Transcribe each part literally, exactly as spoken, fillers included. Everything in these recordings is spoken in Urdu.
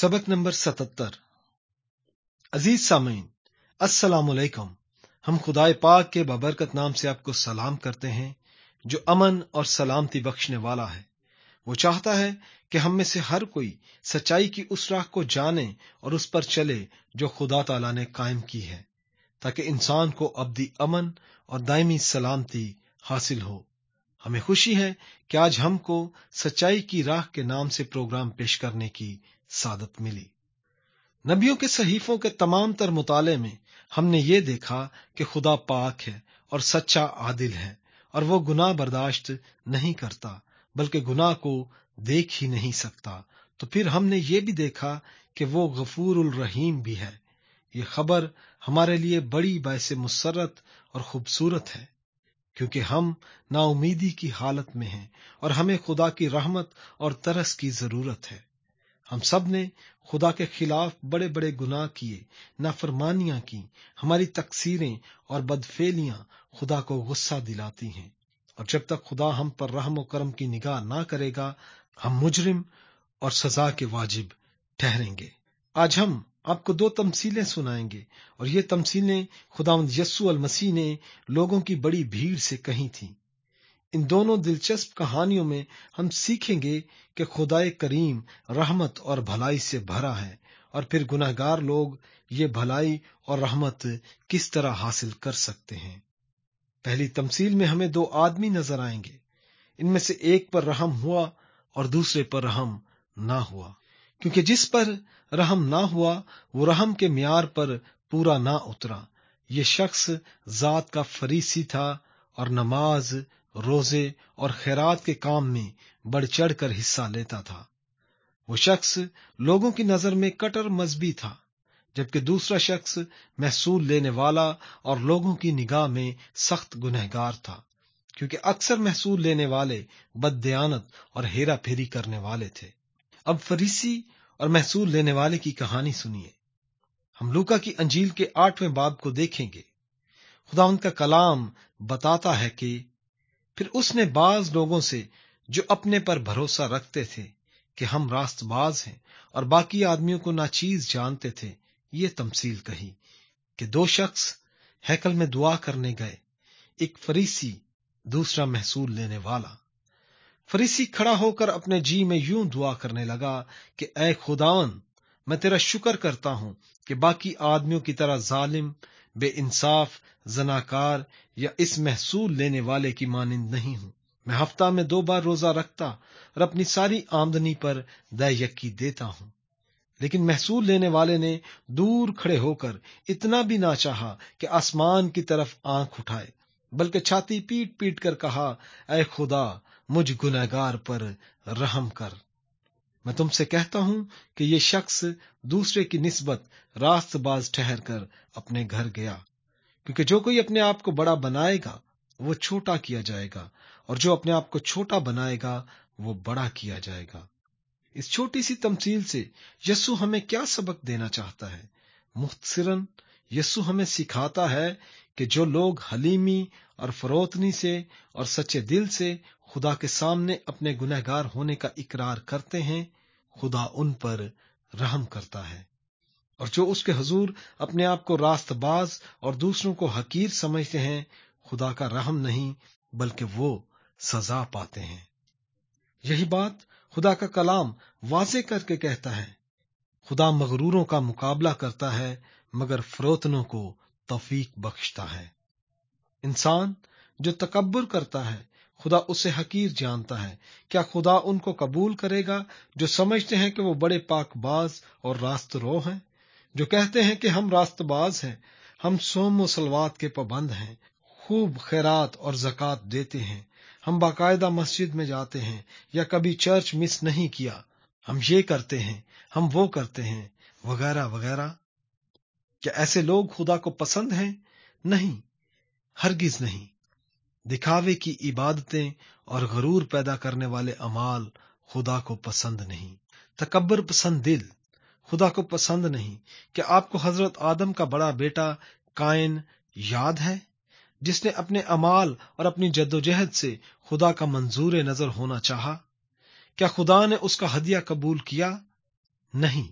सबक नंबर सतहत्तर। अजीज सामीन, अस्सलाम वालेकुम। हम खुदाए पाक के बाबरकत नाम से आपको सलाम करते हैं जो अमन और सलामती बख्शने वाला है। वो चाहता है कि हम में से हर कोई सच्चाई की उस राह को जाने और उस पर चले जो खुदा ताला ने कायम की है, ताकि इंसान को अब्दी अमन और दायमी सलामती हासिल हो। हमें खुशी है कि आज हमको सच्चाई की राह के नाम से प्रोग्राम पेश करने की सादत मिली। नबियों के सहीफों के तमाम तर मुताले में हमने ये देखा कि खुदा पाक है और सच्चा आदिल है, और वो गुनाह बर्दाश्त नहीं करता, बल्कि गुनाह को देख ही नहीं सकता। तो फिर हमने ये भी देखा कि वो गफूरुल रहीम भी है। ये खबर हमारे लिए बड़ी बायसे मुसर्रत और खूबसूरत है, क्योंकि हम नाउमीदी की हालत में हैं और हमें खुदा की रहमत और तरस की जरूरत है। हम सब ने खुदा के खिलाफ बड़े बड़े गुनाह किए, नाफरमानियां की। हमारी तकसीरें और बदफेलियां खुदा को गुस्सा दिलाती हैं, और जब तक खुदा हम पर रहम और करम की निगाह ना करेगा, हम मुजरिम और सजा के वाजिब ठहरेंगे। आज हम आपको दो तमसीलें सुनाएंगे, और ये तमसीलें खुदावंद यस्सु अल मसीह ने लोगों की बड़ी भीड़ से कही थी। इन दोनों दिलचस्प कहानियों में हम सीखेंगे कि खुदाए करीम रहमत और भलाई से भरा है, और फिर गुनहगार लोग ये भलाई और रहमत किस तरह हासिल कर सकते हैं। पहली तमसील में हमें दो आदमी नजर आएंगे। इनमें से एक पर रहम हुआ और दूसरे पर रहम ना हुआ, क्योंकि जिस पर रहम ना हुआ वो रहम के म्यार पर पूरा ना उतरा। ये शख्स जात का फरीसी था और नमाज, रोजे और खैरात के काम में बढ़ चढ़ कर हिस्सा लेता था। वो शख्स लोगों की नजर में कट्टर मजहबी था, जबकि दूसरा शख्स महसूल लेने वाला और लोगों की निगाह में सख्त गुनहगार था, क्योंकि अक्सर महसूल लेने वाले बददयानत और हेरा फेरी करने वाले थे। अब फरीसी और महसूल लेने वाले की कहानी सुनिए। हम लूका की अंजील के आठवें बाब को देखेंगे। खुदा उनका कलाम बताता है कि फिर उसने बाज लोगों से जो अपने पर भरोसा रखते थे कि हम रास्तबाज हैं और बाकी आदमियों को नाचीज जानते थे, ये तमसील कही कि दो शख्स हैकल में दुआ करने गए, एक फरीसी, दूसरा महसूल लेने वाला। फरीसी खड़ा होकर अपने जी में यूं दुआ करने लगा कि ऐ खुदावन, मैं तेरा शुक्र करता हूं कि बाकी आदमियों की तरह जालिम, बेइंसाफ, जनाकार या इस महसूल लेने वाले की मानिंद नहीं हूं। मैं हफ्ता में दो बार रोजा रखता और अपनी सारी आमदनी पर दय यक्की देता हूं। लेकिन महसूल लेने वाले ने दूर खड़े होकर इतना भी ना चाहा कि आसमान की तरफ आंख उठाए, बल्कि छाती पीट पीट कर कहा, ऐ खुदा, मुझ गुनहगार पर रहम कर। मैं तुमसे कहता हूं कि यह शख्स दूसरे की निस्बत रास्तबाज ठहर कर अपने घर गया, क्योंकि जो कोई अपने आप को बड़ा बनाएगा वो छोटा किया जाएगा, और जो अपने आप को छोटा बनाएगा वो बड़ा किया जाएगा। इस छोटी सी तमसील से यस्सु हमें क्या सबक देना चाहता है? मुख्तसरन यस्सु हमें सिखाता है कि जो लोग हलीमी और फरोतनी से और सच्चे दिल से खुदा के सामने अपने गुनहगार होने का इकरार करते हैं, खुदा उन पर रहम करता है, और जो उसके हुजूर अपने आप को रास्तबाज और दूसरों को हकीर समझते हैं, खुदा का रहम नहीं बल्कि वो सजा पाते हैं। यही बात खुदा का कलाम वाज़े करके कहता है। खुदा मगरूरों का मुकाबला करता है, मगर फरोतनों को तौफीक बख्शता है। इंसान जो तकब्बुर करता है, खुदा उसे हकीर जानता है। क्या खुदा उनको कबूल करेगा जो समझते हैं कि वो बड़े पाकबाज और रास्तरो हैं, जो कहते हैं कि हम रास्तबाज हैं, हम सोम व सलवात के पाबंद हैं, खूब खैरात और ज़कात देते हैं, हम बाकायदा मस्जिद में जाते हैं या कभी चर्च मिस नहीं किया, हम ये करते हैं, हम वो करते हैं, वगैरह वगैरह। क्या ऐसे लोग खुदा को पसंद हैं? नहीं, हरगिज नहीं। दिखावे की इबादतें और गरूर पैदा करने वाले अमाल खुदा को पसंद नहीं। तकब्बर पसंद दिल खुदा को पसंद नहीं। क्या आपको हजरत आदम का बड़ा बेटा कायन याद है, जिसने अपने अमाल और अपनी जद्दोजहद से खुदा का मंजूर नजर होना चाहा? क्या खुदा ने उसका हदिया कबूल किया? नहीं।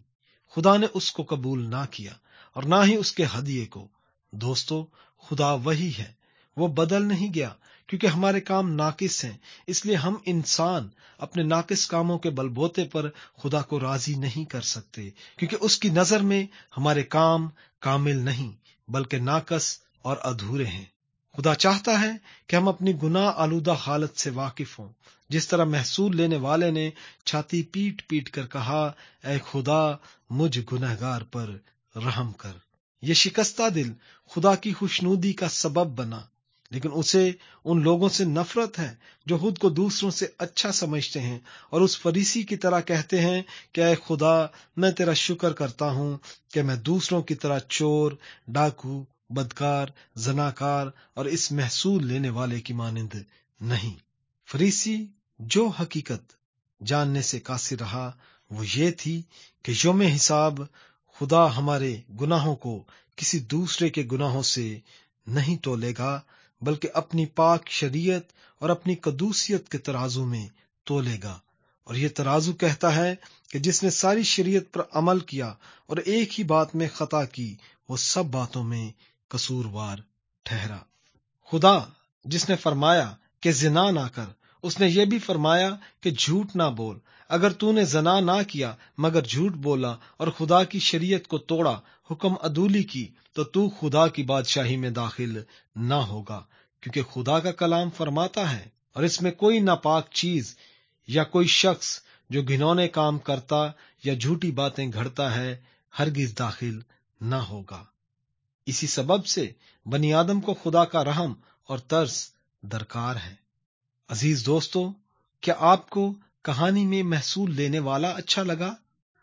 خدا نے اس کو قبول نہ کیا اور نہ ہی اس کے ہدیے کو۔ دوستو، خدا وہی ہے، وہ بدل نہیں گیا۔ کیونکہ ہمارے کام ناقص ہیں، اس لیے ہم انسان اپنے ناقص کاموں کے بلبوتے پر خدا کو راضی نہیں کر سکتے، کیونکہ اس کی نظر میں ہمارے کام کامل نہیں بلکہ ناقص اور ادھورے ہیں۔ خدا چاہتا ہے کہ ہم اپنی گناہ آلودہ حالت سے واقف ہوں، جس طرح محصول لینے والے نے چھاتی پیٹ پیٹ کر کہا، اے خدا مجھ گنہگار پر رحم کر۔ یہ شکستہ دل خدا کی خوشنودی کا سبب بنا، لیکن اسے ان لوگوں سے نفرت ہے جو خود کو دوسروں سے اچھا سمجھتے ہیں اور اس فریسی کی طرح کہتے ہیں کہ اے خدا میں تیرا شکر کرتا ہوں کہ میں دوسروں کی طرح چور، ڈاکو، بدکار، زناکار اور اس محصول لینے والے کی مانند نہیں۔ فریسی جو حقیقت جاننے سے قاصر رہا وہ یہ تھی کہ یوم حساب خدا ہمارے گناہوں کو کسی دوسرے کے گناہوں سے نہیں تولے گا، بلکہ اپنی پاک شریعت اور اپنی قدوسیت کے ترازو میں تولے گا۔ اور یہ ترازو کہتا ہے کہ جس نے ساری شریعت پر عمل کیا اور ایک ہی بات میں خطا کی، وہ سب باتوں میں قصوروار ٹھہرا۔ خدا جس نے فرمایا کہ زنا نہ کر، اس نے یہ بھی فرمایا کہ جھوٹ نہ بول۔ اگر تو نے زنا نہ کیا مگر جھوٹ بولا اور خدا کی شریعت کو توڑا، حکم عدولی کی، تو تو خدا کی بادشاہی میں داخل نہ ہوگا، کیونکہ خدا کا کلام فرماتا ہے، اور اس میں کوئی ناپاک چیز یا کوئی شخص جو گھنونے کام کرتا یا جھوٹی باتیں گھڑتا ہے ہرگز داخل نہ ہوگا۔ اسی سبب سے بنی آدم کو خدا کا رحم اور ترس درکار ہے۔ عزیز دوستو، کیا آپ کو کہانی میں محصول لینے والا اچھا لگا،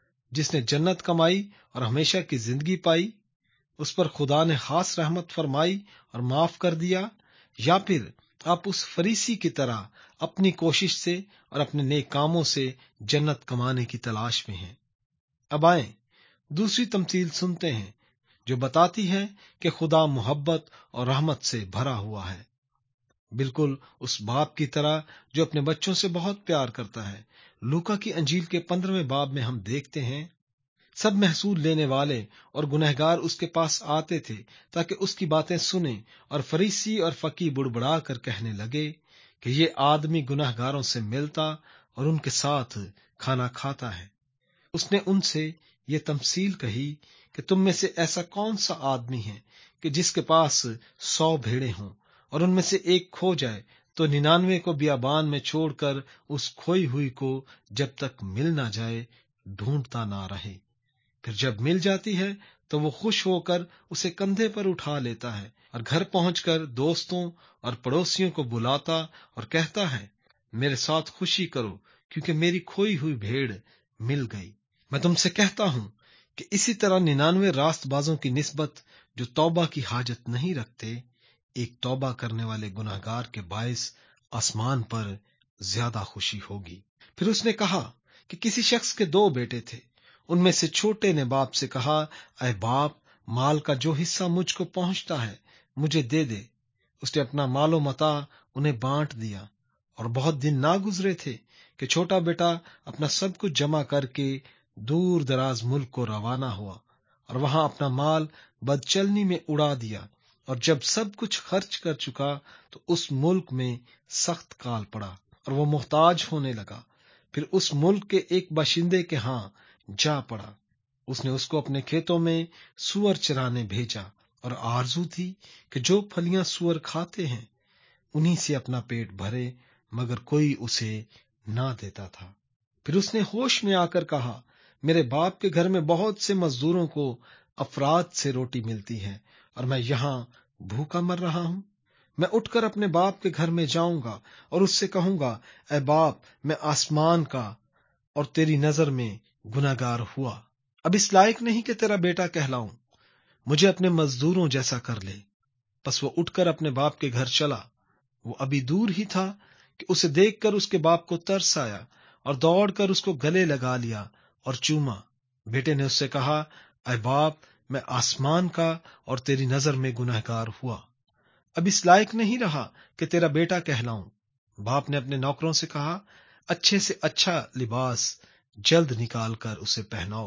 جس نے جنت کمائی اور ہمیشہ کی زندگی پائی؟ اس پر خدا نے خاص رحمت فرمائی اور معاف کر دیا؟ یا پھر آپ اس فریسی کی طرح اپنی کوشش سے اور اپنے نیک کاموں سے جنت کمانے کی تلاش میں ہیں؟ اب آئیں دوسری تمثیل سنتے ہیں جو بتاتی ہے کہ خدا محبت اور رحمت سے بھرا ہوا ہے، بالکل اس باپ کی طرح جو اپنے بچوں سے بہت پیار کرتا ہے۔ لوکا کی انجیل کے پندرہویں باب میں ہم دیکھتے ہیں، سب محصول لینے والے اور گنہگار اس کے پاس آتے تھے تاکہ اس کی باتیں سنیں، اور فریسی اور فقی بڑبڑا کر کہنے لگے کہ یہ آدمی گنہگاروں سے ملتا اور ان کے ساتھ کھانا کھاتا ہے۔ اس نے ان سے یہ تمثیل کہی کہ تم میں سے ایسا کون سا آدمی ہے کہ جس کے پاس سو بھیڑیں ہوں اور ان میں سے ایک کھو جائے تو ننانوے کو بیابان میں چھوڑ کر اس کھوئی ہوئی کو جب تک مل نہ جائے ڈھونڈتا نہ رہے۔ پھر جب مل جاتی ہے تو وہ خوش ہو کر اسے کندھے پر اٹھا لیتا ہے اور گھر پہنچ کر دوستوں اور پڑوسیوں کو بلاتا اور کہتا ہے، میرے ساتھ خوشی کرو کیونکہ میری کھوئی ہوئی بھیڑ مل گئی۔ میں تم سے کہتا ہوں کہ اسی طرح ننانوے راست بازوں کی نسبت جو توبہ کی حاجت نہیں رکھتے، ایک توبہ کرنے والے گناہگار کے باعث آسمان پر زیادہ خوشی ہوگی۔ پھر اس نے کہا کہ کسی شخص کے دو بیٹے تھے۔ ان میں سے چھوٹے نے باپ سے کہا، اے باپ، مال کا جو حصہ مجھ کو پہنچتا ہے مجھے دے دے۔ اس نے اپنا مال و متاع انہیں بانٹ دیا، اور بہت دن نہ گزرے تھے کہ چھوٹا بیٹا اپنا سب کچھ جمع کر کے دور دراز ملک کو روانہ ہوا، اور وہاں اپنا مال بدچلنی میں اڑا دیا، اور جب سب کچھ خرچ کر چکا تو اس ملک میں سخت کال پڑا اور وہ محتاج ہونے لگا۔ پھر اس ملک کے ایک باشندے کے ہاں جا پڑا۔ اس نے اس کو اپنے کھیتوں میں سور چرانے بھیجا، اور آرزو تھی کہ جو پھلیاں سور کھاتے ہیں انہی سے اپنا پیٹ بھرے، مگر کوئی اسے نہ دیتا تھا۔ پھر اس نے ہوش میں آ کر کہا، میرے باپ کے گھر میں بہت سے مزدوروں کو افراد سے روٹی ملتی ہے اور میں یہاں بھوکا مر رہا ہوں۔ میں اٹھ کر اپنے باپ کے گھر میں جاؤں گا اور اس سے کہوں گا، اے باپ، میں آسمان کا اور تیری نظر میں گناہگار ہوا، اب اس لائق نہیں کہ تیرا بیٹا کہلاؤں، مجھے اپنے مزدوروں جیسا کر لے۔ پس وہ اٹھ کر اپنے باپ کے گھر چلا۔ وہ ابھی دور ہی تھا کہ اسے دیکھ کر اس کے باپ کو ترس آیا، اور دوڑ کر اس کو گلے لگا لیا اور چوما۔ بیٹے نے اس سے کہا، اے باپ، میں آسمان کا اور تیری نظر میں گنہگار ہوا، اب اس لائق نہیں رہا کہ تیرا بیٹا کہلاؤں۔ باپ نے اپنے نوکروں سے کہا، اچھے سے اچھا لباس جلد نکال کر اسے پہناؤ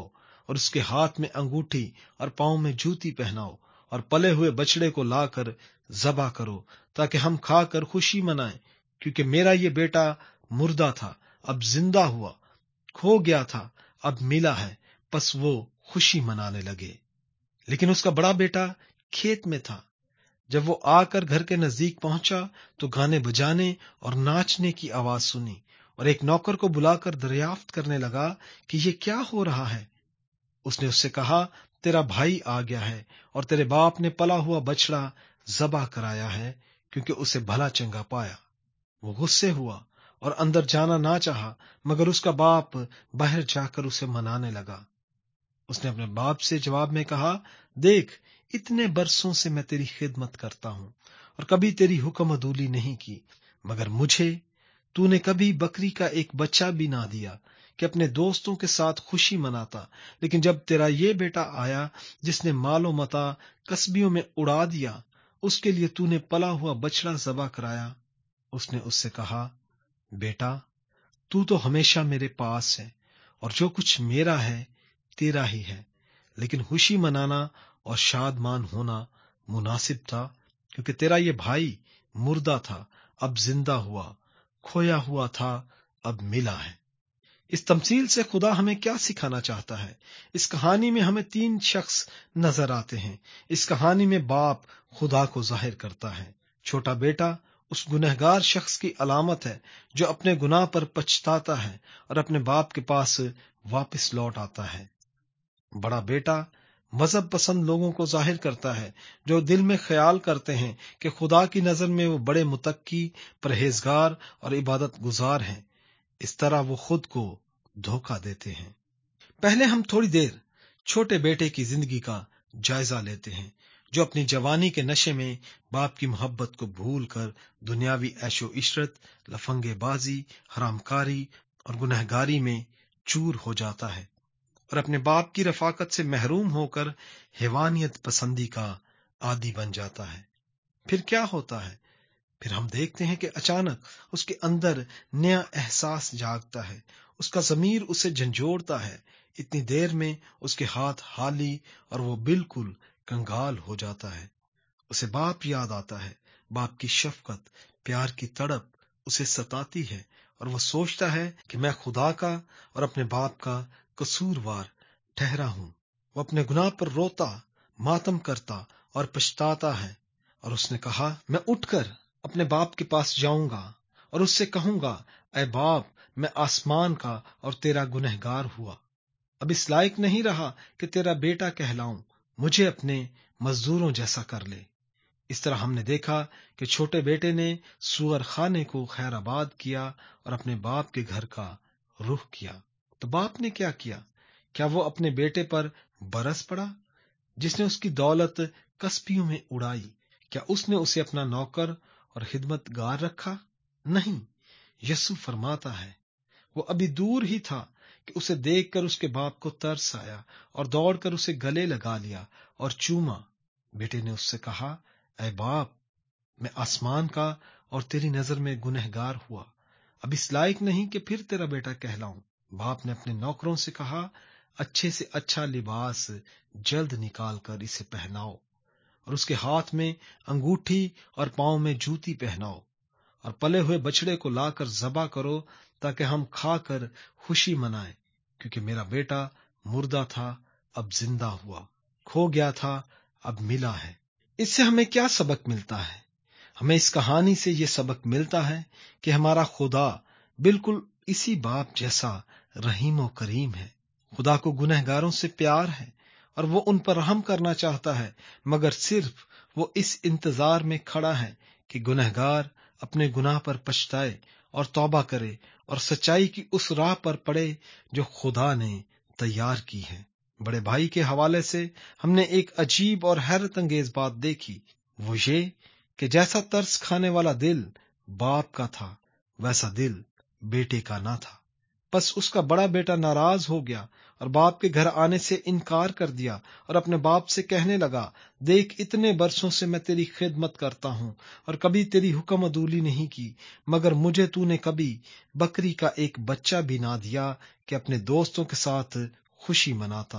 اور اس کے ہاتھ میں انگوٹھی اور پاؤں میں جوتی پہناؤ، اور پلے ہوئے بچڑے کو لا کر ذبح کرو تاکہ ہم کھا کر خوشی منائیں، کیونکہ میرا یہ بیٹا مردہ تھا اب زندہ ہوا، کھو گیا تھا اب ملا ہے۔ پس وہ خوشی منانے لگے۔ لیکن اس کا بڑا بیٹا کھیت میں تھا۔ جب وہ آ کر گھر کے نزدیک پہنچا تو گانے بجانے اور ناچنے کی آواز سنی، اور ایک نوکر کو بلا کر دریافت کرنے لگا کہ یہ کیا ہو رہا ہے۔ اس نے اس سے کہا، تیرا بھائی آ گیا ہے اور تیرے باپ نے پلا ہوا بچڑا ذبح کرایا ہے، کیونکہ اسے بھلا چنگا پایا۔ وہ غصے ہوا اور اندر جانا نہ چاہا، مگر اس کا باپ باہر جا کر اسے منانے لگا۔ اس نے اپنے باپ سے جواب میں کہا، دیکھ، اتنے برسوں سے میں تیری خدمت کرتا ہوں اور کبھی تیری حکم عدولی نہیں کی، مگر مجھے تو نے کبھی بکری کا ایک بچہ بھی نہ دیا کہ اپنے دوستوں کے ساتھ خوشی مناتا۔ لیکن جب تیرا یہ بیٹا آیا جس نے مال و متاع کسبیوں میں اڑا دیا، اس کے لیے تو نے پلا ہوا بچڑا ذبح کرایا۔ اس نے اس سے کہا، بیٹا، تو تو ہمیشہ میرے پاس ہے اور جو کچھ میرا ہے تیرا ہی ہے، لیکن خوشی منانا اور شادمان ہونا مناسب تھا، کیونکہ تیرا یہ بھائی مردہ تھا اب زندہ ہوا، کھویا ہوا تھا اب ملا ہے۔ اس تمثیل سے خدا ہمیں کیا سکھانا چاہتا ہے؟ اس کہانی میں ہمیں تین شخص نظر آتے ہیں۔ اس کہانی میں باپ خدا کو ظاہر کرتا ہے، چھوٹا بیٹا اس گنہگار شخص کی علامت ہے جو اپنے گناہ پر پچھتاتا ہے اور اپنے باپ کے پاس واپس لوٹ آتا ہے۔ بڑا بیٹا مذہب پسند لوگوں کو ظاہر کرتا ہے جو دل میں خیال کرتے ہیں کہ خدا کی نظر میں وہ بڑے متقی، پرہیزگار اور عبادت گزار ہیں۔ اس طرح وہ خود کو دھوکہ دیتے ہیں۔ پہلے ہم تھوڑی دیر چھوٹے بیٹے کی زندگی کا جائزہ لیتے ہیں جو اپنی جوانی کے نشے میں باپ کی محبت کو بھول کر دنیاوی عیش و عشرت، لفنگے بازی، حرام کاری اور گنہگاری میں چور ہو جاتا ہے اور اپنے باپ کی رفاقت سے محروم ہو کر حیوانیت پسندی کا عادی بن جاتا ہے۔ پھر کیا ہوتا ہے؟ پھر ہم دیکھتے ہیں کہ اچانک اس کے اندر نیا احساس جاگتا ہے، اس کا ضمیر اسے جھنجھوڑتا ہے۔ اتنی دیر میں اس کے ہاتھ خالی اور وہ بالکل کنگال ہو جاتا ہے۔ اسے باپ یاد آتا ہے، باپ کی شفقت، پیار کی تڑپ اسے ستاتی ہے اور وہ سوچتا ہے کہ میں خدا کا اور اپنے باپ کا قصوروار ٹھہرا ہوں۔ وہ اپنے گناہ پر روتا، ماتم کرتا اور پچھتاتا ہے، اور اس نے کہا، میں اٹھ کر اپنے باپ کے پاس جاؤں گا اور اس سے کہوں گا، اے باپ، میں آسمان کا اور تیرا گنہگار ہوا، اب اس لائق نہیں رہا کہ تیرا بیٹا کہلاؤں، مجھے اپنے مزدوروں جیسا کر لے۔ اس طرح ہم نے دیکھا کہ چھوٹے بیٹے نے سور خانے کو خیر آباد کیا اور اپنے باپ کے گھر کا رخ کیا۔ تو باپ نے کیا کیا؟ کیا وہ اپنے بیٹے پر برس پڑا جس نے اس کی دولت کسبیوں میں اڑائی؟ کیا اس نے اسے اپنا نوکر اور خدمت گار رکھا؟ نہیں، یسوع فرماتا ہے وہ ابھی دور ہی تھا کہ اسے دیکھ کر اس کے باپ کو ترس آیا اور دوڑ کر اسے گلے لگا لیا اور چوما۔ بیٹے نے اس سے کہا، اے باپ، میں آسمان کا اور تیری نظر میں گنہگار ہوا، اب اس لائق نہیں کہ پھر تیرا بیٹا کہلاؤں۔ باپ نے اپنے نوکروں سے کہا، اچھے سے اچھا لباس جلد نکال کر اسے پہناؤ اور اس کے ہاتھ میں انگوٹھی اور پاؤں میں جوتی پہناؤ، اور پلے ہوئے بچڑے کو لا کر ذبح کرو تاکہ ہم کھا کر خوشی منائیں، کیونکہ میرا بیٹا مردہ تھا اب زندہ ہوا، کھو گیا تھا اب ملا ہے۔ اس سے ہمیں کیا سبق ملتا ہے؟ ہمیں اس کہانی سے یہ سبق ملتا ہے کہ ہمارا خدا بالکل اسی باپ جیسا رحیم و کریم ہے۔ خدا کو گنہگاروں سے پیار ہے اور وہ ان پر رحم کرنا چاہتا ہے، مگر صرف وہ اس انتظار میں کھڑا ہے کہ گنہگار اپنے گناہ پر پچھتائے اور توبہ کرے اور سچائی کی اس راہ پر پڑے جو خدا نے تیار کی ہے۔ بڑے بھائی کے حوالے سے ہم نے ایک عجیب اور حیرت انگیز بات دیکھی، وہ یہ کہ جیسا ترس کھانے والا دل باپ کا تھا ویسا دل بیٹے کا نہ تھا۔ پس اس کا بڑا بیٹا ناراض ہو گیا اور باپ کے گھر آنے سے انکار کر دیا اور اپنے باپ سے کہنے لگا، دیکھ، اتنے برسوں سے میں تیری خدمت کرتا ہوں اور کبھی تیری حکم عدولی نہیں کی، مگر مجھے تو نے کبھی بکری کا ایک بچہ بھی نہ دیا کہ اپنے دوستوں کے ساتھ خوشی مناتا۔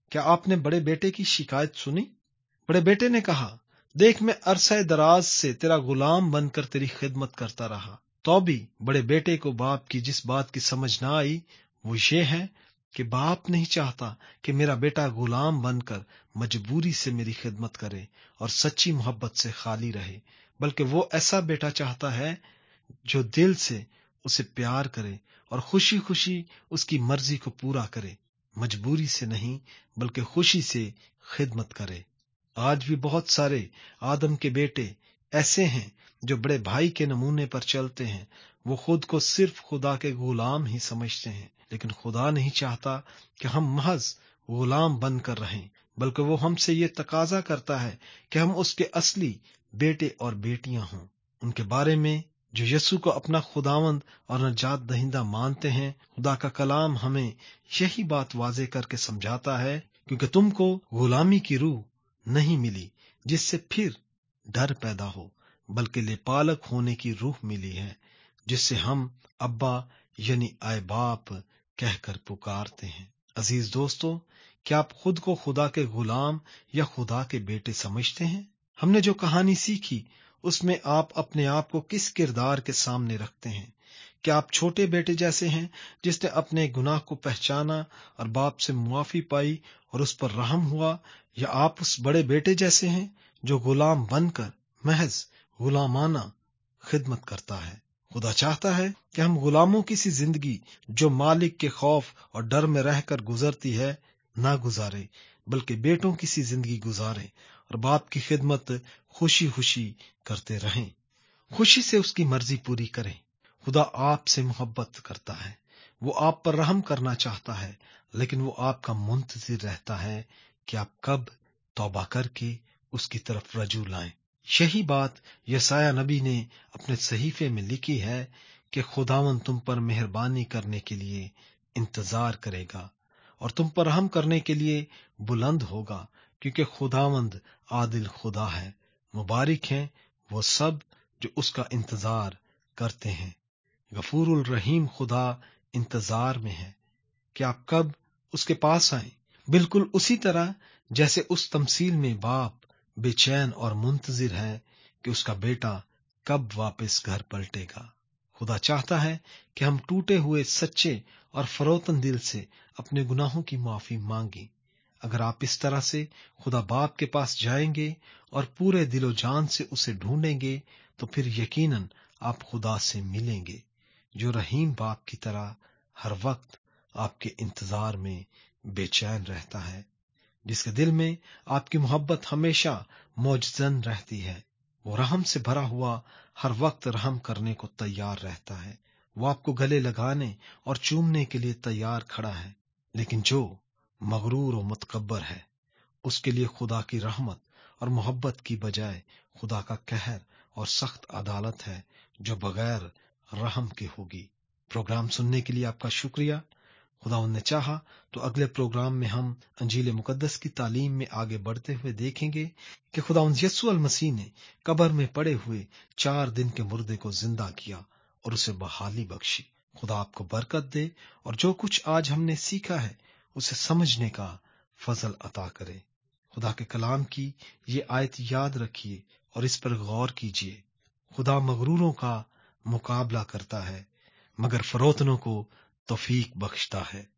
کیا آپ نے بڑے بیٹے کی شکایت سنی؟ بڑے بیٹے نے کہا، دیکھ میں عرصہ دراز سے تیرا غلام بن کر تیری خدمت کرتا رہا، تو بھی بڑے بیٹے کو باپ کی جس بات کی سمجھ نہ آئی وہ یہ ہے کہ باپ نہیں چاہتا کہ میرا بیٹا غلام بن کر مجبوری سے میری خدمت کرے اور سچی محبت سے خالی رہے، بلکہ وہ ایسا بیٹا چاہتا ہے جو دل سے اسے پیار کرے اور خوشی خوشی اس کی مرضی کو پورا کرے، مجبوری سے نہیں بلکہ خوشی سے خدمت کرے۔ آج بھی بہت سارے آدم کے بیٹے ایسے ہیں جو بڑے بھائی کے نمونے پر چلتے ہیں۔ وہ خود کو صرف خدا کے غلام ہی سمجھتے ہیں، لیکن خدا نہیں چاہتا کہ ہم محض غلام بن کر رہیں، بلکہ وہ ہم سے یہ تقاضا کرتا ہے کہ ہم اس کے اصلی بیٹے اور بیٹیاں ہوں۔ ان کے بارے میں جو یسوع کو اپنا خداوند اور نجات دہندہ مانتے ہیں، خدا کا کلام ہمیں یہی بات واضح کر کے سمجھاتا ہے، کیونکہ تم کو غلامی کی روح نہیں ملی جس سے پھر ڈر پیدا ہو، بلکہ لپالک ہونے کی روح ملی ہے جس سے ہم ابا یعنی اے باپ کہہ کر پکارتے ہیں۔ عزیز دوستو، کیا آپ خود کو خدا کے غلام یا خدا کے بیٹے سمجھتے ہیں؟ ہم نے جو کہانی سیکھی اس میں آپ اپنے آپ کو کس کردار کے سامنے رکھتے ہیں؟ کیا آپ چھوٹے بیٹے جیسے ہیں جس نے اپنے گناہ کو پہچانا اور باپ سے معافی پائی اور اس پر رحم ہوا، یا آپ اس بڑے بیٹے جیسے ہیں جو غلام بن کر محض غلامانہ خدمت کرتا ہے؟ خدا چاہتا ہے کہ ہم غلاموں کی سی زندگی جو مالک کے خوف اور ڈر میں رہ کر گزرتی ہے نہ گزارے، بلکہ بیٹوں کی سی زندگی گزاریں اور باپ کی خدمت خوشی خوشی کرتے رہیں، خوشی سے اس کی مرضی پوری کریں۔ خدا آپ سے محبت کرتا ہے، وہ آپ پر رحم کرنا چاہتا ہے، لیکن وہ آپ کا منتظر رہتا ہے کہ آپ کب توبہ کر کے اس کی طرف رجوع لائیں۔ یہی بات یسایہ نبی نے اپنے صحیفے میں لکھی ہے کہ خداوند تم پر مہربانی کرنے کے لیے انتظار کرے گا اور تم پر رحم کرنے کے لیے بلند ہوگا، کیونکہ خداوند عادل خدا ہے۔ مبارک ہیں وہ سب جو اس کا انتظار کرتے ہیں۔ غفور الرحیم خدا انتظار میں ہے کہ آپ کب اس کے پاس آئیں، بالکل اسی طرح جیسے اس تمثیل میں باپ بے چین اور منتظر ہے کہ اس کا بیٹا کب واپس گھر پلٹے گا۔ خدا چاہتا ہے کہ ہم ٹوٹے ہوئے سچے اور فروتن دل سے اپنے گناہوں کی معافی مانگیں۔ اگر آپ اس طرح سے خدا باپ کے پاس جائیں گے اور پورے دل و جان سے اسے ڈھونڈیں گے تو پھر یقیناً آپ خدا سے ملیں گے، جو رحیم باپ کی طرح ہر وقت آپ کے انتظار میں بے چین رہتا ہے، جس کے دل میں آپ کی محبت ہمیشہ موجزن رہتی ہے۔ وہ رحم سے بھرا ہوا ہر وقت رحم کرنے کو تیار رہتا ہے، وہ آپ کو گلے لگانے اور چومنے کے لیے تیار کھڑا ہے۔ لیکن جو مغرور و متکبر ہے اس کے لیے خدا کی رحمت اور محبت کی بجائے خدا کا قہر اور سخت عدالت ہے جو بغیر رحم کے ہوگی۔ پروگرام سننے کے لیے آپ کا شکریہ۔ خدا نے چاہا تو اگلے پروگرام میں ہم انجیل مقدس کی تعلیم میں آگے بڑھتے ہوئے دیکھیں گے کہ خدا یسوع المسیح نے قبر میں پڑے ہوئے چار دن کے مردے کو زندہ کیا اور اسے بحالی بخشی۔ خدا آپ کو برکت دے اور جو کچھ آج ہم نے سیکھا ہے اسے سمجھنے کا فضل عطا کرے۔ خدا کے کلام کی یہ آیت یاد رکھیے اور اس پر غور کیجیے۔ خدا مغروروں کا مقابلہ کرتا ہے مگر فروتنوں کو توفیق بخشتا ہے۔